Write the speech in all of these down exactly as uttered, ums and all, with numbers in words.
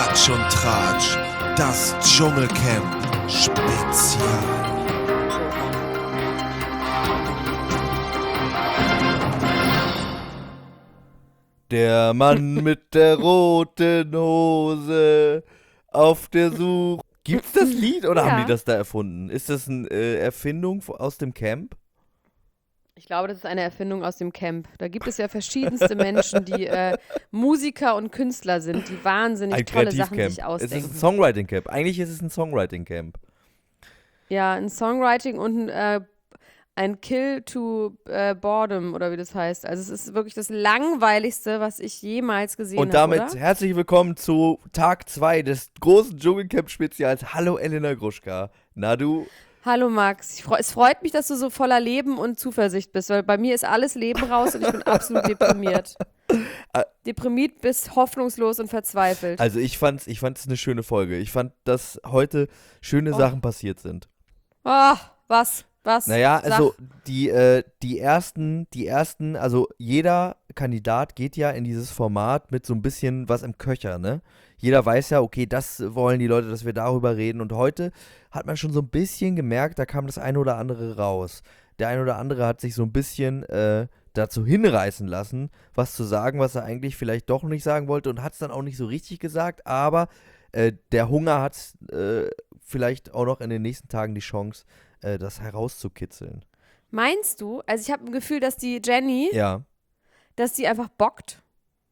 Klatsch und Tratsch, das Dschungelcamp Spezial. Der Mann mit der roten Hose auf der Suche. Gibt's das Lied oder Ja. haben die das da erfunden? Ist das eine äh, Erfindung aus dem Camp? Ich glaube, das ist eine Erfindung aus dem Camp. Da gibt es ja verschiedenste Menschen, die äh, Musiker und Künstler sind, die wahnsinnig Ein tolle Sachen Kreativcamp. sich Es ausdenken. ist ein Songwriting-Camp. Eigentlich ist es ein Songwriting-Camp. Ja, ein Songwriting und ein, äh, ein Kill to äh, Boredom oder wie das heißt. Also es ist wirklich das Langweiligste, was ich jemals gesehen Und habe, damit oder? herzlich willkommen zu Tag zwei des großen Dschungelcamp-Spezials. Hallo Elena Gruschka. Na du? Hallo Max, ich freu, es freut mich, dass du so voller Leben und Zuversicht bist, weil bei mir ist alles Leben raus und ich bin absolut deprimiert. Deprimiert bis hoffnungslos und verzweifelt. Also ich fand's, ich fand's eine schöne Folge. Ich fand, dass heute schöne Oh. Sachen passiert sind. Ah, was? Was? Naja, Sag. also die, äh, die ersten, die ersten, also jeder Kandidat geht ja in dieses Format mit so ein bisschen was im Köcher, ne? Jeder weiß ja, okay, das wollen die Leute, dass wir darüber reden. Und heute hat man schon so ein bisschen gemerkt, da kam das eine oder andere raus. Der eine oder andere hat sich so ein bisschen äh, dazu hinreißen lassen, was zu sagen, was er eigentlich vielleicht doch nicht sagen wollte und hat es dann auch nicht so richtig gesagt. Aber äh, der Hunger hat äh, vielleicht auch noch in den nächsten Tagen die Chance, äh, das herauszukitzeln. Meinst du? Also ich habe ein Gefühl, dass die Jenny, Ja, dass die einfach bockt.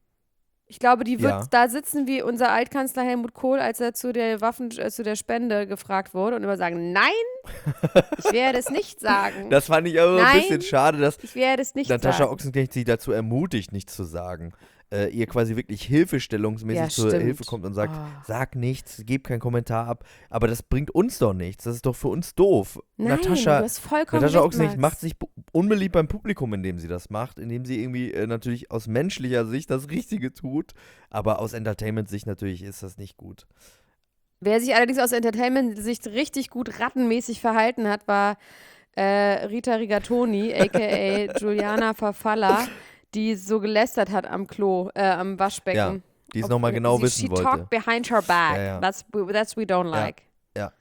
Ich glaube, die wird Ja. da sitzen wie unser Altkanzler Helmut Kohl, als er zu der Waffen, äh, zu der Spende gefragt wurde und immer sagen, nein, ich werde es nicht sagen. das fand ich aber ein Nein. bisschen schade, dass Ich werde es nicht Natascha sagen. Ochsenknecht sie dazu ermutigt, nichts zu sagen. Äh, ihr quasi wirklich hilfestellungsmäßig Ja, zur stimmt. Hilfe kommt und sagt, Oh. sag nichts, gib keinen Kommentar ab. Aber das bringt uns doch nichts. Das ist doch für uns doof. Nein, Natascha, du hast vollkommen Natascha recht, Ochsenknecht Max. macht sich bu- unbeliebt beim Publikum, indem sie das macht, indem sie irgendwie äh, natürlich aus menschlicher Sicht das Richtige tut. Aber aus Entertainment-Sicht natürlich ist das nicht gut. Wer sich allerdings aus Entertainment-Sicht richtig gut rattenmäßig verhalten hat, war äh, Rita Rigatoni, aka Juliana Farfalla, die so gelästert hat am Klo, äh, am Waschbecken. Ja, die es Ob- nochmal genau sie, wissen she wollte. talked behind her back. Ja, ja. That's, that's we don't Ja. like.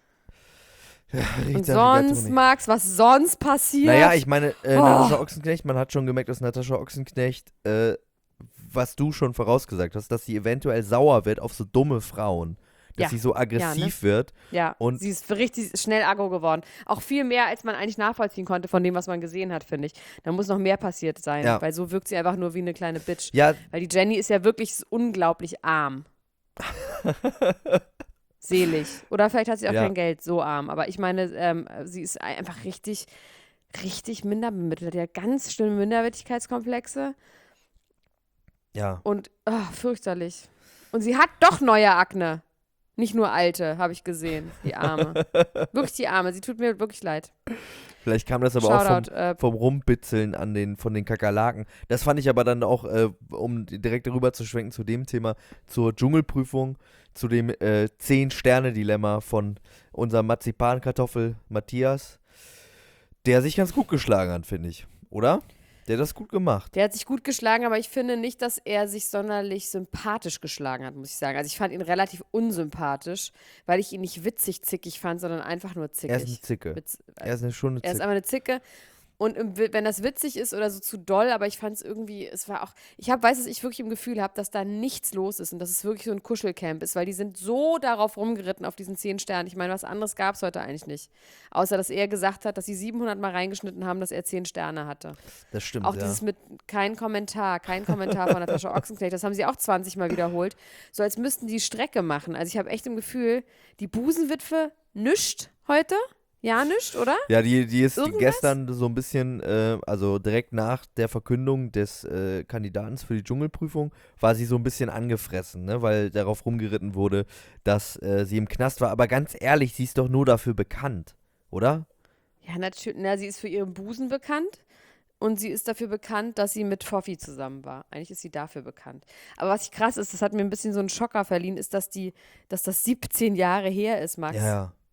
Rita Und sonst, Rigatoni. Max, was sonst passiert? Naja, ich meine, äh, Oh. Natascha Ochsenknecht, man hat schon gemerkt, dass Natascha Ochsenknecht, äh, was du schon vorausgesagt hast, dass sie eventuell sauer wird auf so dumme Frauen. Dass Ja. sie so aggressiv wird. Ja, Und- sie ist richtig schnell aggro geworden. Auch viel mehr, als man eigentlich nachvollziehen konnte von dem, was man gesehen hat, finde ich. Da muss noch mehr passiert sein, Ja. weil so wirkt sie einfach nur wie eine kleine Bitch. Ja, Weil die Jenny ist ja wirklich unglaublich arm. Selig. Oder vielleicht hat sie auch Ja. kein Geld, so arm. Aber ich meine, ähm, sie ist einfach richtig, richtig minderbemittelt. Die hat ganz schlimme Minderwertigkeitskomplexe ja. und oh, fürchterlich. Und sie hat doch neue Akne. Nicht nur alte, habe ich gesehen. Die Arme. Wirklich die Arme. Sie tut mir wirklich leid. Vielleicht kam das aber auch Shoutout. vom, Äh, vom Rumbitzeln an den, von den Kakerlaken. Das fand ich aber dann auch, äh, um direkt darüber zu schwenken zu dem Thema, zur Dschungelprüfung, zu dem äh, Zehn-Sterne-Dilemma von unserem Marzipankartoffel Matthias, der sich ganz gut geschlagen hat, finde ich. Oder? Der hat das gut gemacht. Der hat sich gut geschlagen, aber ich finde nicht, dass er sich sonderlich sympathisch geschlagen hat, muss ich sagen. Also ich fand ihn relativ unsympathisch, weil ich ihn nicht witzig zickig fand, sondern einfach nur zickig. Er ist eine Zicke. Witz, Er ist eine, schon eine er ist Zicke. einfach eine Zicke. Und im, Wi- wenn das witzig ist oder so zu doll, aber ich fand es irgendwie, es war auch, ich habe, weiß, dass ich wirklich im Gefühl habe, dass da nichts los ist und dass es wirklich so ein Kuschelcamp ist, weil die sind so darauf rumgeritten, auf diesen zehn Sternen. Ich meine, was anderes gab es heute eigentlich nicht. Außer, dass er gesagt hat, dass sie siebenhundert Mal reingeschnitten haben, dass er zehn Sterne hatte. Das stimmt, Auch ja. dieses mit kein Kommentar, kein Kommentar von Natascha Ochsenknecht, das haben sie auch zwanzig Mal wiederholt. So als müssten die Strecke machen. Also ich habe echt im Gefühl, die Busenwitwe nischt heute. Ja, nischt, oder? Ja, die, die ist Irgendwas? gestern so ein bisschen, äh, also direkt nach der Verkündung des äh, Kandidaten für die Dschungelprüfung, war sie so ein bisschen angefressen, ne? Weil darauf rumgeritten wurde, dass äh, sie im Knast war. Aber ganz ehrlich, sie ist doch nur dafür bekannt, oder? Ja, natürlich. Na, sie ist für ihren Busen bekannt und sie ist dafür bekannt, dass sie mit Foffi zusammen war. Eigentlich ist sie dafür bekannt. Aber was krass ist, das hat mir ein bisschen so einen Schocker verliehen, ist, dass die, dass das siebzehn Jahre her ist, Max. Ja, ja.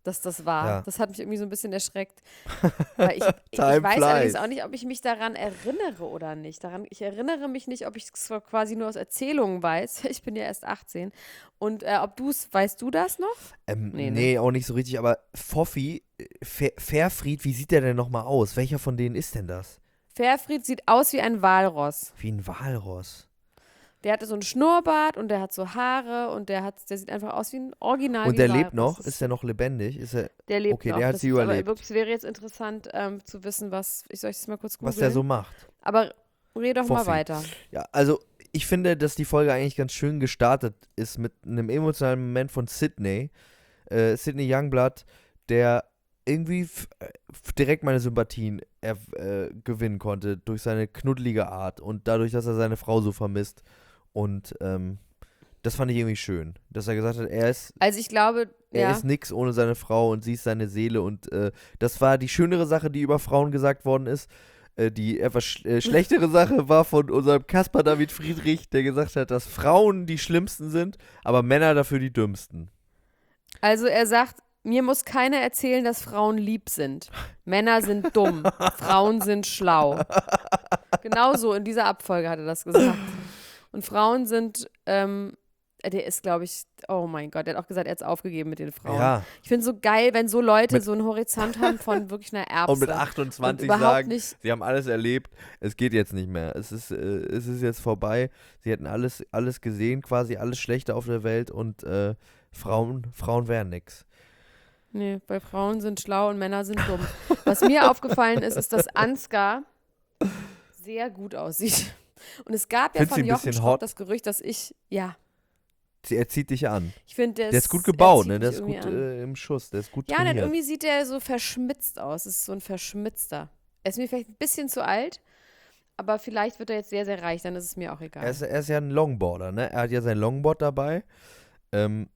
dass das war. Ja. Das hat mich irgendwie so ein bisschen erschreckt. Weil ich, ich Time weiß allerdings flies. auch nicht, ob ich mich daran erinnere oder nicht. Daran, ich erinnere mich nicht, ob ich es quasi nur aus Erzählungen weiß. Ich bin ja erst achtzehn. Und äh, ob du es, weißt du das noch? Ähm, Nee, nee, ne? auch nicht so richtig, aber Foffi, äh, Fer Fairfried, wie sieht der denn nochmal aus? Welcher von denen ist denn das? Fairfried sieht aus wie ein Walross. Wie ein Walross. Der hatte so einen Schnurrbart und der hat so Haare und der hat, der sieht einfach aus wie ein Original. Und wie der Walross. lebt noch? Das Ist der noch lebendig? Ist er, Der lebt okay, noch. der hat Das sie ist aber überlebt. wirklich, es wäre jetzt interessant ähm, zu wissen, was, ich soll ich das mal kurz googeln? was der so macht? Aber red doch mal Foffi. weiter. Ja, also ich finde, dass die Folge eigentlich ganz schön gestartet ist mit einem emotionalen Moment von Sydney. Äh, Sydney Youngblood, der irgendwie f- äh, f- direkt meine Sympathien er, äh, gewinnen konnte durch seine knuddelige Art und dadurch, dass er seine Frau so vermisst. Und ähm, das fand ich irgendwie schön, dass er gesagt hat, er ist, Also ich glaube, er ja, ist nix ohne seine Frau und sie ist seine Seele. Und äh, das war die schönere Sache, die über Frauen gesagt worden ist. Äh, die etwas sch äh, schlechtere Sache war von unserem Caspar David Friedrich, der gesagt hat, dass Frauen die schlimmsten sind, aber Männer dafür die dümmsten. also er sagt, mir muss keiner erzählen, dass Frauen lieb sind. Männer sind dumm, Frauen sind schlau. Genauso in dieser Abfolge hat er das gesagt. Und Frauen sind, ähm, der ist, glaube ich, oh mein Gott, der hat auch gesagt, er hat es aufgegeben mit den Frauen. Ja, Ich finde es so geil, wenn so Leute Mit- so einen Horizont haben von wirklich einer Erbse. und mit Und achtundzwanzig überhaupt sagen, nicht, sie haben alles erlebt, es geht jetzt nicht mehr. Es ist, äh, es ist jetzt vorbei. Sie hätten alles, alles gesehen, quasi alles Schlechte auf der Welt und äh, Frauen, Frauen wären nix. nee, bei Frauen sind schlau und Männer sind dumm. Was mir aufgefallen ist, ist, dass Ansgar sehr gut aussieht. Und es gab ja Findest du von ihn ein Jochen bisschen Schropp hot? das Gerücht, dass ich, ja, Sie, er zieht dich an. ich finde, der, Der ist gut gebaut, ne? Der ist gut gut äh, im Schuss, der ist gut Ja, und trainiert. irgendwie sieht der so verschmitzt aus. Es ist so ein Verschmitzter. Er ist mir vielleicht ein bisschen zu alt, aber vielleicht wird er jetzt sehr, sehr reich, dann ist es mir auch egal. Er ist, er ist ja ein Longboarder, ne? Er hat ja sein Longboard dabei. Ähm,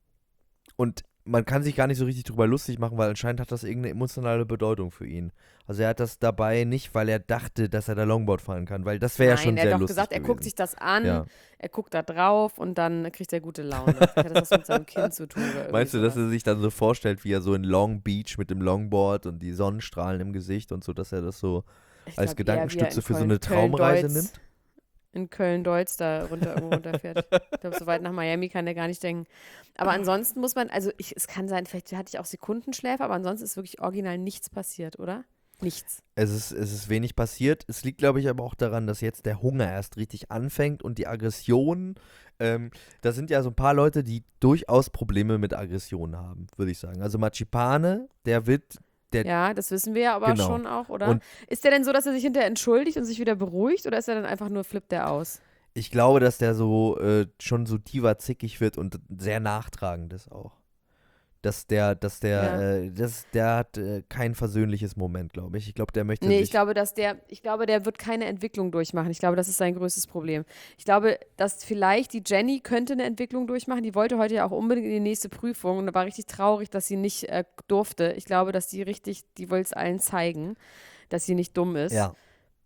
und man kann sich gar nicht so richtig drüber lustig machen, weil anscheinend hat das irgendeine emotionale Bedeutung für ihn. Also er hat das dabei nicht, weil er dachte, dass er da Longboard fahren kann, weil das wäre ja Nein, schon er sehr hat doch lustig gesagt, er gewesen. guckt sich das an, Ja. er guckt da drauf und dann kriegt er gute Laune. Vielleicht hat das was mit seinem Kind zu tun. Oder irgendwie Meinst du, dass sowas. er sich dann so vorstellt, wie er so in Long Beach mit dem Longboard und die Sonnenstrahlen im Gesicht und so, dass er das so Ich als glaub, eher, wie er in Gedankenstütze für so Köln- eine Traumreise Köln-Deutz- nimmt? In Köln-Deutz da runter irgendwo runterfährt. Ich glaube, so weit nach Miami kann der gar nicht denken. Aber ansonsten muss man, also ich, es kann sein, vielleicht hatte ich auch Sekundenschläfe, aber ansonsten ist wirklich original nichts passiert, oder? Nichts. Es ist, es ist wenig passiert. Es liegt, glaube ich, aber auch daran, dass jetzt der Hunger erst richtig anfängt und die Aggressionen. Ähm, da sind ja so ein paar Leute, die durchaus Probleme mit Aggressionen haben, würde ich sagen. Also Machipane, der wird, der, Ja, das wissen wir ja aber Genau. schon auch, oder? Und- Ist der denn so, dass er sich hinterher entschuldigt und sich wieder beruhigt oder ist er dann einfach nur, flippt der aus? ich glaube, dass der so äh, schon so diva-zickig wird und sehr nachtragend ist auch. Dass der, dass der, Ja. äh, das, der hat äh, kein versöhnliches Moment, glaube ich. Ich glaube, der möchte Nee, sich ich glaube, dass der, ich glaube, der wird keine Entwicklung durchmachen. Ich glaube, das ist sein größtes Problem. Ich glaube, dass vielleicht die Jenny könnte eine Entwicklung durchmachen. Die wollte heute ja auch unbedingt in die nächste Prüfung und war richtig traurig, dass sie nicht äh, durfte. Ich glaube, dass die richtig, die will es allen zeigen, dass sie nicht dumm ist. ja.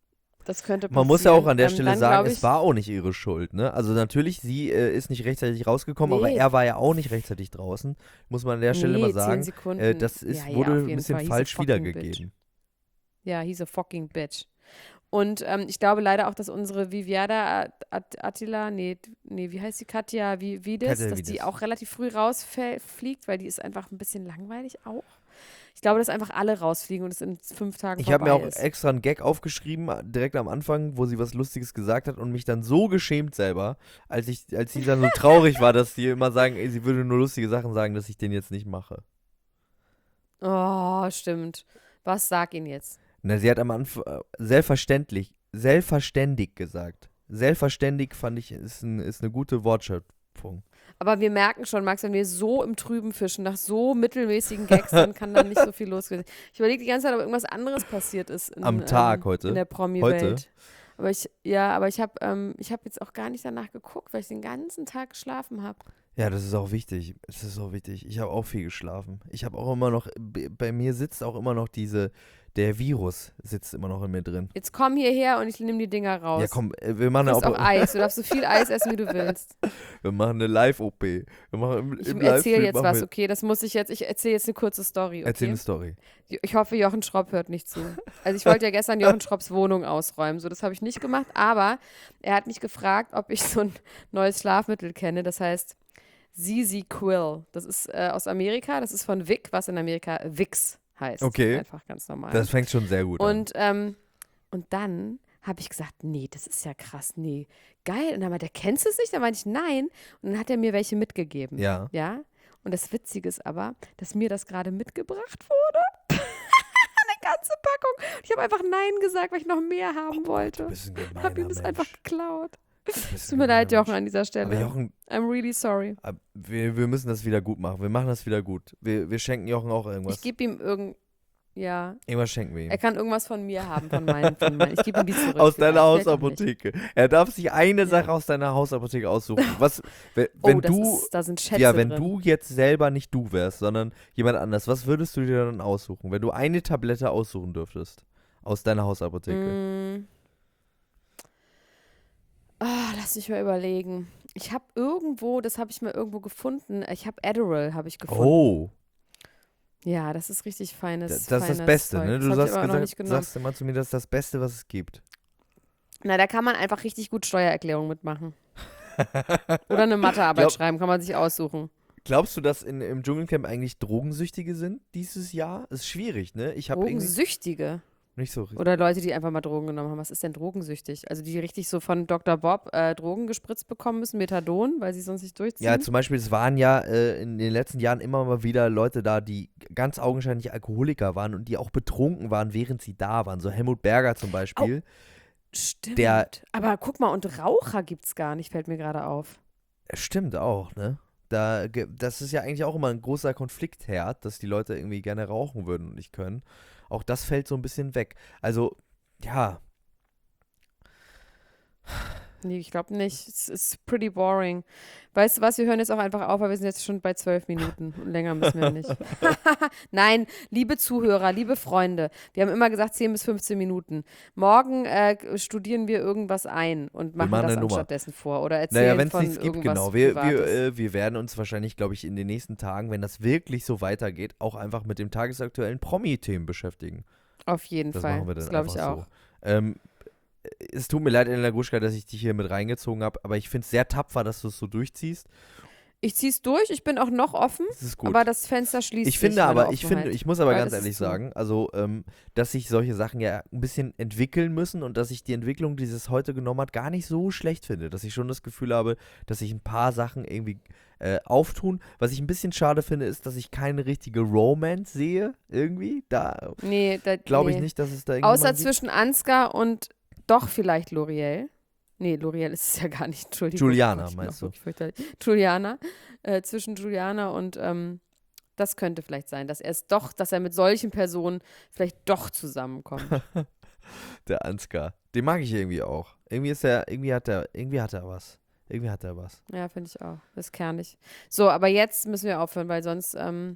Das könnte passieren. Man muss ja auch an der Ähm, Stelle dann sagen, glaub ich, es war auch nicht ihre Schuld, ne? Also natürlich, sie äh, ist nicht rechtzeitig rausgekommen, aber Nee. er war ja auch nicht rechtzeitig draußen. Muss man an der Stelle nee, mal zehn sagen. Sekunden. Äh, das ist, ja, ja, wurde auf ein jeden bisschen Fall. He's a falsch fucking wiedergegeben. Ja, he's a fucking bitch. Und ähm, ich glaube leider auch, dass unsere Viviada At- At- Attila, nee, nee, wie heißt die, Katja Vi- Vides, Katja dass die Vides. auch relativ früh rausfliegt, weil die ist einfach ein bisschen langweilig auch. Ich glaube, dass einfach alle rausfliegen und es in fünf Tagen Ich habe vorbei mir auch ist. extra einen Gag aufgeschrieben, direkt am Anfang, wo sie was Lustiges gesagt hat und mich dann so geschämt selber, als ich, als sie dann so traurig war, dass sie immer sagen, ey, sie würde nur lustige Sachen sagen, dass ich den jetzt nicht mache. Oh, stimmt. Was sag ihn jetzt? Na, sie hat am Anfang äh, selbstverständlich, selbstverständig gesagt. Selbstverständig fand ich, ist, ein, ist eine gute Wortschöpfung. Aber wir merken schon, Max, wenn wir so im Trüben fischen, nach so mittelmäßigen Gags, dann kann da nicht so viel losgehen. Ich überlege die ganze Zeit, ob irgendwas anderes passiert ist in, Am Tag ähm, heute? in der Promi-Welt. Heute? Aber ich, ja, aber ich habe ähm, ich hab jetzt auch gar nicht danach geguckt, weil ich den ganzen Tag geschlafen habe. Ja, das ist auch wichtig. Das ist auch wichtig. Ich habe auch viel geschlafen. Ich habe auch immer noch, b- bei mir sitzt auch immer noch diese, der Virus sitzt immer noch in mir drin. Jetzt komm hierher und ich nehme die Dinger raus. Ja, komm, äh, wir machen Du eine, kriegst auch Oper- Eis. Du darfst so viel Eis essen, wie du willst. wir machen eine Live-O P. Wir machen im, Ich im erzähle Livestream jetzt machen was, wir- okay? Das muss ich jetzt, ich erzähle jetzt eine kurze Story, Erzähl okay? eine Story. Ich hoffe, Jochen Schropp hört nicht zu. Also ich wollte ja gestern Jochen Schropps Wohnung ausräumen, so das habe ich nicht gemacht, aber er hat mich gefragt, ob ich so ein neues Schlafmittel kenne, das heißt Zizi Quill. Das ist äh, aus Amerika, das ist von Vic, was in Amerika Vicks heißt. Okay. Einfach ganz normal. Das fängt schon sehr gut an. Und, ähm, und dann habe ich gesagt, nee, das ist ja krass, nee, geil. Und dann meinte er, kennst du es nicht? Dann meinte ich, nein. Und dann hat er mir welche mitgegeben. Ja. Ja. Und das Witzige ist aber, dass mir das gerade mitgebracht wurde. Eine ganze Packung. Und ich habe einfach Nein gesagt, weil ich noch mehr haben wollte. Du bist ein gemeiner Habe ihm das Mensch. einfach geklaut. Du bist ein Tut mir leid, gemeiner Jochen, Mensch. an dieser Stelle. Aber Jochen, I'm really sorry. ab- wir, wir müssen das wieder gut machen. Wir machen das wieder gut. Wir, wir schenken Jochen auch irgendwas. Ich gebe ihm irgend... Ja, Irgendwas schenken wir ihm. er kann irgendwas von mir haben, von meinen. Von meinen. Ich gebe ihm die zurück. Aus deiner vielleicht, vielleicht auch nicht. Hausapotheke. Er darf sich eine Sache aus deiner Hausapotheke aussuchen. Was, wenn, wenn Oh, das du, ist, da sind Schätze ja, wenn drin. du jetzt selber nicht du wärst, sondern jemand anders, was würdest du dir dann aussuchen, wenn du eine Tablette aussuchen dürftest aus deiner Hausapotheke? Mm. Ah, lass mich mal überlegen. Ich habe irgendwo, das habe ich mal irgendwo gefunden. Ich habe Adderall, habe ich gefunden. Oh, Ja, das ist richtig feines. das, das ist das feines Beste, Zeug. ne? Das Du hab ich sagst, aber noch gesagt, nicht genommen. sagst immer zu mir, das ist das Beste, was es gibt. Na, da kann man einfach richtig gut Steuererklärung mitmachen. Oder eine Mathearbeit Glaub- schreiben, kann man sich aussuchen. Glaubst du, dass in, im Dschungelcamp eigentlich Drogensüchtige sind dieses Jahr? Ist schwierig, ne? Ich habe irgendwie Drogensüchtige. nicht so richtig. Oder Leute, die einfach mal Drogen genommen haben. Was ist denn drogensüchtig? Also die richtig so von Doktor Bob äh, Drogen gespritzt bekommen müssen, Methadon, weil sie sonst nicht durchziehen. Ja, zum Beispiel, es waren ja äh, in den letzten Jahren immer mal wieder Leute da, die ganz augenscheinlich Alkoholiker waren und die auch betrunken waren, während sie da waren. So Helmut Berger zum Beispiel. Stimmt. der- Aber guck mal, und Raucher gibt's gar nicht, fällt mir gerade auf. Stimmt auch, ne? Da, ge- das ist ja eigentlich auch immer ein großer Konfliktherd, dass die Leute irgendwie gerne rauchen würden und nicht können. Auch das fällt so ein bisschen weg. Also, ja, Nee, ich glaube nicht. Es ist pretty boring. Weißt du was, wir hören jetzt auch einfach auf, weil wir sind jetzt schon bei zwölf Minuten und länger müssen wir nicht. Nein, liebe Zuhörer, liebe Freunde, wir haben immer gesagt zehn bis fünfzehn Minuten. Morgen äh, studieren wir irgendwas ein und machen, machen das eine Nummer. anstattdessen vor oder erzählen naja, wenn es von nichts gibt, irgendwas genau. Wir, wir, Privates. äh, wir werden uns wahrscheinlich, glaube ich, in den nächsten Tagen, wenn das wirklich so weitergeht, auch einfach mit dem tagesaktuellen Promi-Themen beschäftigen. Auf jeden Das Fall. machen wir das dann glaube ich einfach auch. so. Ähm, es tut mir leid, Elena Gruschka, dass ich dich hier mit reingezogen habe, aber ich finde es sehr tapfer, dass du es so durchziehst. Ich ziehe es durch, ich bin auch noch offen, Das ist gut. aber das Fenster schließt ich sich. finde meine aber, ich finde, Offenheit. ich muss aber Weil ganz es ist ehrlich zu. sagen, also, ähm, dass sich solche Sachen ja ein bisschen entwickeln müssen und dass ich die Entwicklung, die es heute genommen hat, gar nicht so schlecht finde. Dass ich schon das Gefühl habe, dass sich ein paar Sachen irgendwie äh, auftun. Was ich ein bisschen schade finde, ist, dass ich keine richtige Romance sehe, irgendwie. Da Nee, da, glaube ich nee. nicht, dass es da irgendwie. Außer zwischen Ansgar und doch vielleicht L'Oreal. Nee, L'Oreal ist es ja gar nicht, Entschuldigung. Juliana, Oh Gott, ich bin meinst auch du? wirklich fürchterlich. Juliana. Äh, zwischen Juliana und, ähm, das könnte vielleicht sein, dass er es doch, dass er mit solchen Personen vielleicht doch zusammenkommt. Der Ansgar. Den mag ich irgendwie auch. Irgendwie ist er, irgendwie hat er, irgendwie hat er was. Irgendwie hat er was. Ja, finde ich auch. Das ist kernig. So, aber jetzt müssen wir aufhören, weil sonst, ähm,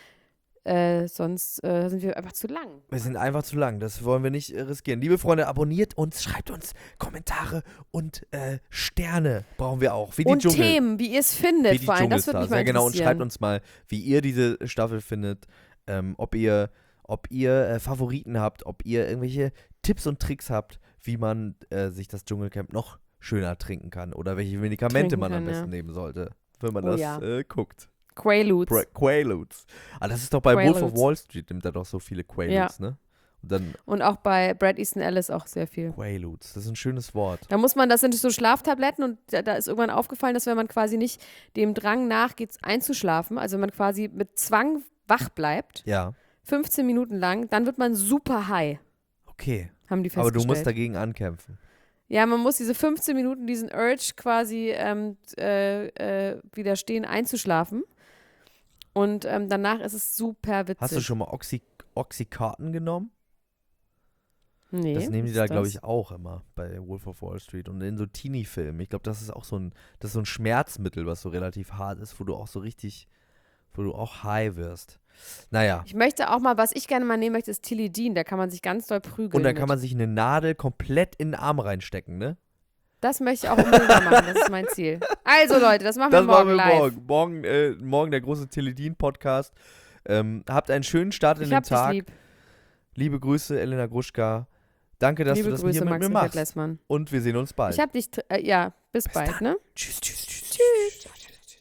äh, sonst äh, sind wir einfach zu lang. Wir sind einfach zu lang, das wollen wir nicht äh, riskieren. Liebe Freunde, abonniert uns, schreibt uns Kommentare und äh, Sterne brauchen wir auch. Wie die Und Dschungel, Themen, wie ihr es findet, wie die vor allem. Das würde Dschungelstars. mich mal Ja, genau, und interessieren. schreibt uns mal, wie ihr diese Staffel findet, ähm, ob ihr, ob ihr äh, Favoriten habt, ob ihr irgendwelche Tipps und Tricks habt, wie man äh, sich das Dschungelcamp noch schöner trinken kann oder welche Medikamente Trinken man am kann, besten ja. nehmen sollte, wenn man Oh das ja. äh, guckt. Quaaludes. Bra- Quaaludes. Ah, das ist doch bei Wolf of Quaaludes. Wall Street, nimmt er doch so viele Quaaludes, ne? Und dann Und auch bei Brad Easton Ellis auch sehr viel. Quaaludes, das ist ein schönes Wort. Da muss man, das sind so Schlaftabletten und da, da ist irgendwann aufgefallen, dass wenn man quasi nicht dem Drang nachgeht, einzuschlafen, also wenn man quasi mit Zwang wach bleibt, Ja, fünfzehn Minuten lang, dann wird man super high, okay. haben die Aber festgestellt. du musst dagegen ankämpfen. Ja, man muss diese fünfzehn Minuten, diesen Urge quasi ähm, äh, äh, widerstehen, einzuschlafen. Und ähm, danach ist es super witzig. Hast du schon mal Oxy Oxycontin genommen? Nee, Das nehmen die was da, ist glaube das? ich, auch immer bei Wolf of Wall Street und in so Teenie-Filmen. Ich glaube, das ist auch so ein, das ist so ein Schmerzmittel, was so relativ hart ist, wo du auch so richtig, wo du auch high wirst. Naja, Ich möchte auch mal, was ich gerne mal nehmen möchte, ist Tilidin. Da kann man sich ganz doll prügeln. und dann mit. kann man sich eine Nadel komplett in den Arm reinstecken, ne? Das möchte ich auch unbedingt mal machen. Das ist mein Ziel. Also Leute, das machen wir Das morgen machen wir live. morgen. Morgen, äh, morgen der große Teledin-Podcast. Ähm, habt einen schönen Start in Ich den hab dich Tag. lieb. Liebe Grüße, Elena Gruschka. Danke, dass Liebe du das Grüße, hier mit Max mir Richard machst. Lessmann. Und wir sehen uns bald. Ich hab dich, tr- äh, ja, bis, bald, dann. ne? Tschüss, tschüss, tschüss. Tschüss.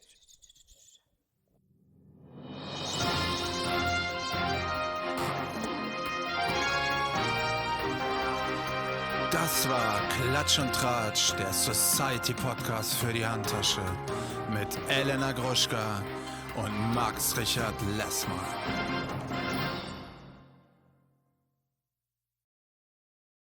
Das war Klatsch und Tratsch, der Society-Podcast für die Handtasche mit Elena Gruschka und Max Richard Lessmann.